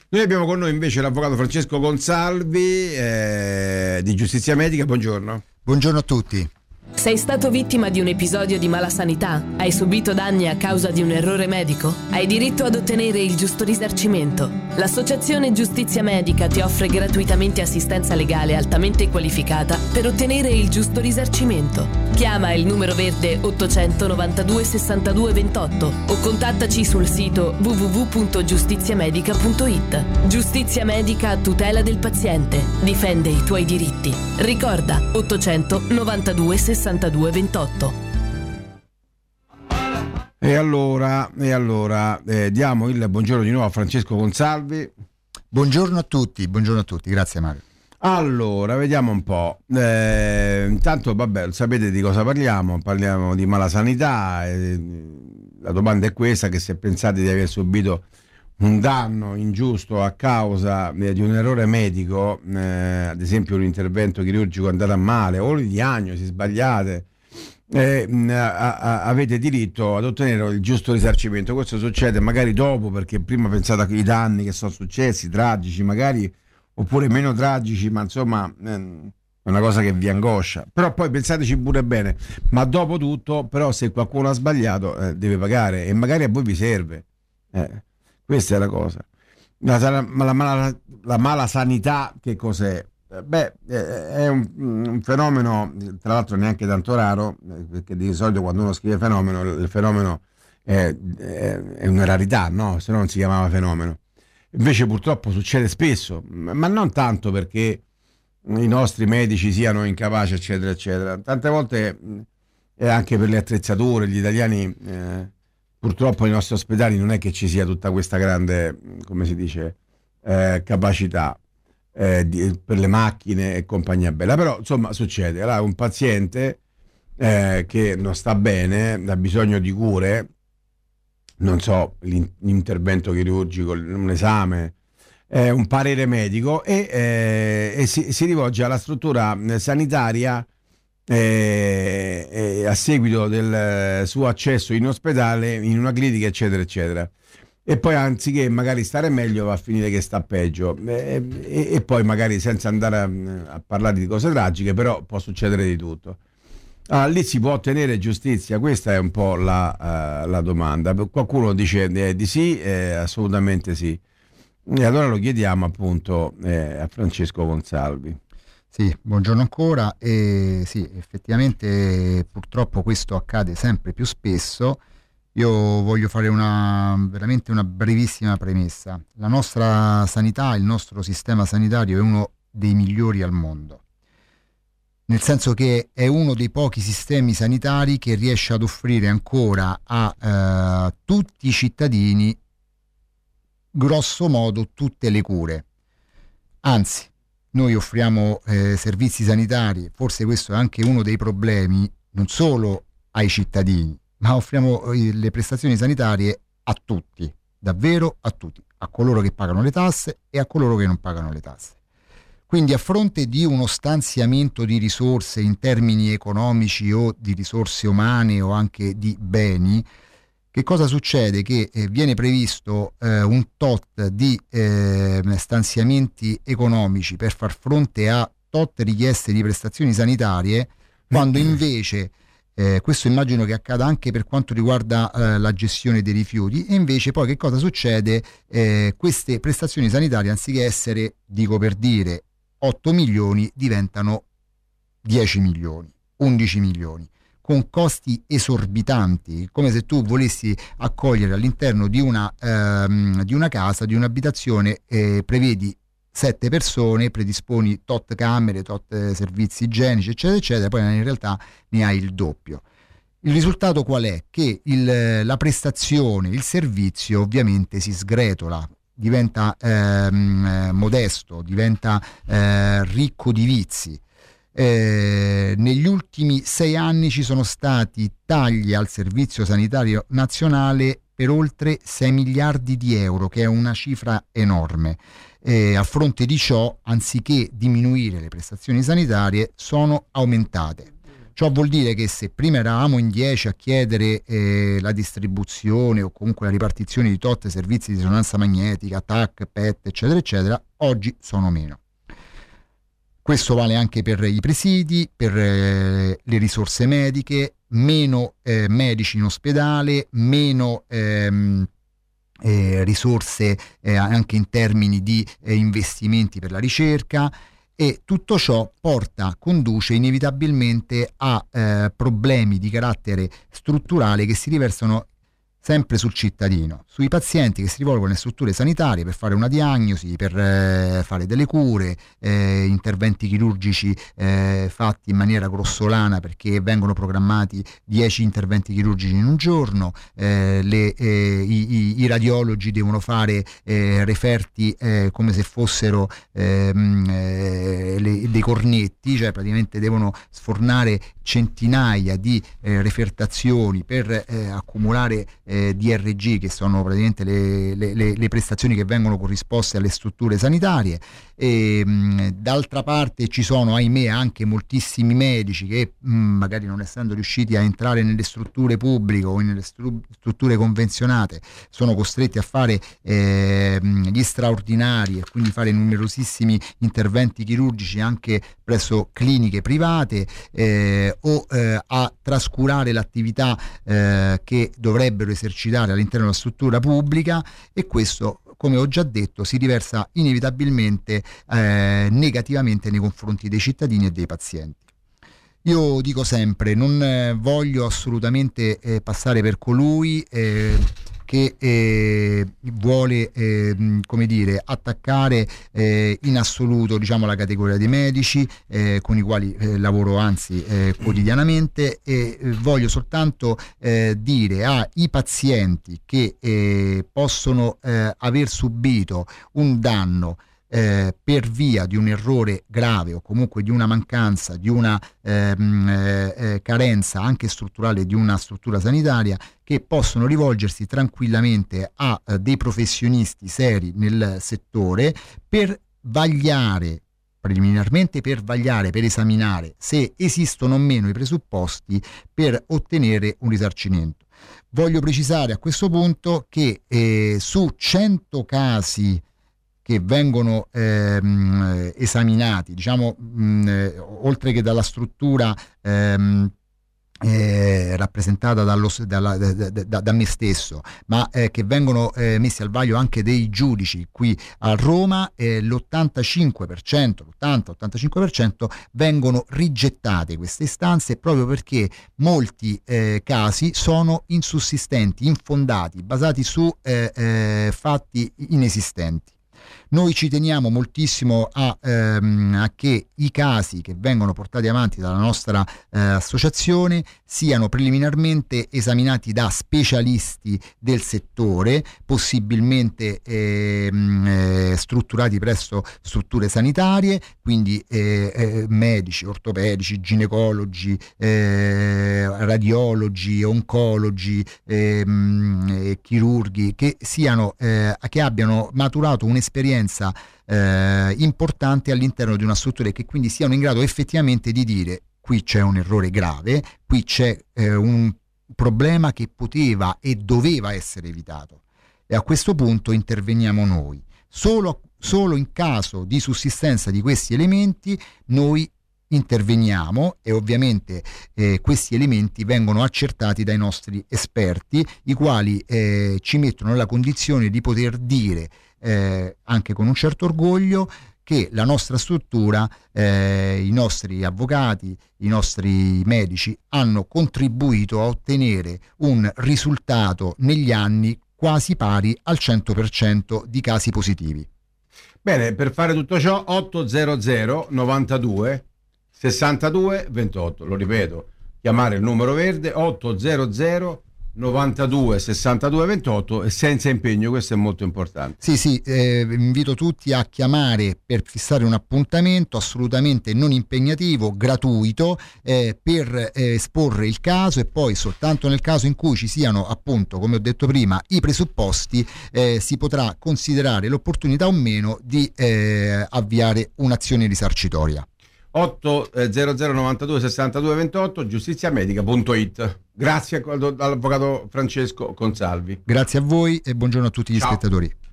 Noi abbiamo con noi invece l'avvocato Francesco Consalvi di Giustizia Medica. Buongiorno. Buongiorno a tutti. Sei stato vittima di un episodio di malasanità? Hai subito danni a causa di un errore medico? Hai diritto ad ottenere il giusto risarcimento. L'Associazione Giustizia Medica ti offre gratuitamente assistenza legale altamente qualificata per ottenere il giusto risarcimento. Chiama il numero verde 892 62 28 o contattaci sul sito www.giustiziamedica.it. Giustizia Medica a tutela del paziente. Difende i tuoi diritti. Ricorda 892 62 28. E allora diamo il buongiorno di nuovo a Francesco Consalvi. Buongiorno a tutti, grazie Mario. Allora, vediamo un po'. Intanto, vabbè, sapete di cosa parliamo di malasanità. La domanda è questa: che se pensate di aver subito un danno ingiusto a causa di un errore medico, ad esempio un intervento chirurgico andato a male o le diagnosi sbagliate, avete diritto ad ottenere il giusto risarcimento. Questo succede magari dopo, perché prima pensate ai danni che sono successi, tragici magari, oppure meno tragici, ma insomma è una cosa che vi angoscia. Però poi pensateci pure bene, ma dopo tutto, però, se qualcuno ha sbagliato deve pagare, e magari a voi vi serve. Questa è la cosa. La malasanità che cos'è? È un fenomeno, tra l'altro neanche tanto raro, perché di solito quando uno scrive fenomeno, il fenomeno è una rarità, no? Se no non si chiamava fenomeno. Invece purtroppo succede spesso, ma non tanto perché i nostri medici siano incapaci, eccetera, eccetera. Tante volte è anche per le attrezzature. Gli italiani, purtroppo nei nostri ospedali non è che ci sia tutta questa grande, come si dice, capacità per le macchine e compagnia bella. Però insomma succede. Allora, un paziente che non sta bene, ha bisogno di cure, non so, l'intervento chirurgico, un esame, un parere medico, e si rivolge alla struttura sanitaria a seguito del suo accesso in ospedale, in una clinica, eccetera eccetera, e poi anziché magari stare meglio va a finire che sta peggio, e poi magari, senza andare a parlare di cose tragiche, però può succedere di tutto. Lì si può ottenere giustizia? Questa è un po' la domanda. Qualcuno dice di sì, assolutamente sì, e allora lo chiediamo appunto a Francesco Consalvi. Sì, buongiorno ancora. Sì, effettivamente purtroppo questo accade sempre più spesso. Io voglio fare veramente una brevissima premessa. La nostra sanità, il nostro sistema sanitario è uno dei migliori al mondo, nel senso che è uno dei pochi sistemi sanitari che riesce ad offrire ancora a tutti i cittadini grosso modo tutte le cure. Anzi, noi offriamo servizi sanitari, forse questo è anche uno dei problemi, non solo ai cittadini, ma offriamo le prestazioni sanitarie a tutti, davvero a tutti, a coloro che pagano le tasse e a coloro che non pagano le tasse. Quindi, a fronte di uno stanziamento di risorse in termini economici o di risorse umane o anche di beni, che cosa succede? Che viene previsto un tot di stanziamenti economici per far fronte a tot richieste di prestazioni sanitarie, quando invece questo immagino che accada anche per quanto riguarda la gestione dei rifiuti, e invece poi che cosa succede? Queste prestazioni sanitarie, anziché essere, dico per dire, 8 milioni, diventano 10 milioni, 11 milioni, con costi esorbitanti, come se tu volessi accogliere all'interno di una casa, di un'abitazione, prevedi 7 persone, predisponi tot camere, tot servizi igienici, eccetera eccetera, poi in realtà ne hai il doppio. Il risultato qual è? Che la prestazione, il servizio ovviamente si sgretola, diventa modesto, diventa ricco di vizi. Negli ultimi 6 anni ci sono stati tagli al Servizio Sanitario Nazionale per oltre 6 miliardi di euro, che è una cifra enorme. A fronte di ciò, anziché diminuire le prestazioni sanitarie, sono aumentate. Ciò vuol dire che se prima eravamo in 10 a chiedere la distribuzione o comunque la ripartizione di tot servizi di risonanza magnetica, TAC, PET, eccetera, eccetera, oggi sono meno. Questo vale anche per i presidi, per le risorse mediche, meno medici in ospedale, meno risorse anche in termini di investimenti per la ricerca, e tutto ciò conduce inevitabilmente a problemi di carattere strutturale che si riversano sempre sul cittadino, sui pazienti che si rivolgono alle strutture sanitarie per fare una diagnosi, per fare delle cure, interventi chirurgici fatti in maniera grossolana perché vengono programmati 10 interventi chirurgici in un giorno, i radiologi devono fare referti come se fossero dei cornetti, cioè praticamente devono sfornare centinaia di refertazioni per accumulare DRG, che sono praticamente le prestazioni che vengono corrisposte alle strutture sanitarie. D'altra parte ci sono, ahimè, anche moltissimi medici che magari, non essendo riusciti a entrare nelle strutture pubbliche o nelle strutture convenzionate, sono costretti a fare gli straordinari e quindi fare numerosissimi interventi chirurgici anche presso cliniche private, o a trascurare l'attività che dovrebbero esercitare all'interno della struttura pubblica, e questo, come ho già detto, si riversa inevitabilmente negativamente nei confronti dei cittadini e dei pazienti. Io dico sempre, non voglio assolutamente passare per colui che vuole come dire, attaccare in assoluto, diciamo, la categoria dei medici con i quali lavoro anzi quotidianamente, e voglio soltanto dire ai pazienti che possono aver subito un danno per via di un errore grave o comunque di una mancanza, di una carenza anche strutturale di una struttura sanitaria, che possono rivolgersi tranquillamente a dei professionisti seri nel settore per vagliare, preliminarmente per esaminare se esistono o meno i presupposti per ottenere un risarcimento. Voglio precisare a questo punto che su 100 casi che vengono esaminati, diciamo, oltre che dalla struttura rappresentata da me stesso, ma che vengono messi al vaglio anche dei giudici qui a Roma, l'80-85% vengono rigettate queste istanze, proprio perché molti casi sono insussistenti, infondati, basati su fatti inesistenti. Noi ci teniamo moltissimo a che i casi che vengono portati avanti dalla nostra associazione siano preliminarmente esaminati da specialisti del settore, possibilmente strutturati presso strutture sanitarie, quindi medici, ortopedici, ginecologi, radiologi, oncologi, chirurghi, che abbiano maturato un'esperienza importante all'interno di una struttura, e che quindi siano in grado effettivamente di dire: qui c'è un errore grave, qui c'è un problema che poteva e doveva essere evitato, e a questo punto interveniamo noi. Solo in caso di sussistenza di questi elementi noi interveniamo, e ovviamente questi elementi vengono accertati dai nostri esperti, i quali ci mettono nella condizione di poter dire anche con un certo orgoglio che la nostra struttura, i nostri avvocati, i nostri medici hanno contribuito a ottenere un risultato negli anni quasi pari al 100% di casi positivi. Bene, per fare tutto ciò 800 92 62 28, lo ripeto, chiamare il numero verde 800 92 62 28 e senza impegno, questo è molto importante. Sì, invito tutti a chiamare per fissare un appuntamento assolutamente non impegnativo, gratuito, per esporre il caso, e poi soltanto nel caso in cui ci siano, appunto, come ho detto prima, i presupposti, si potrà considerare l'opportunità o meno di avviare un'azione risarcitoria. 800 92 62 28, giustiziamedica.it. Grazie all'avvocato Francesco Consalvi. Grazie a voi e buongiorno a tutti gli Ciao. spettatori.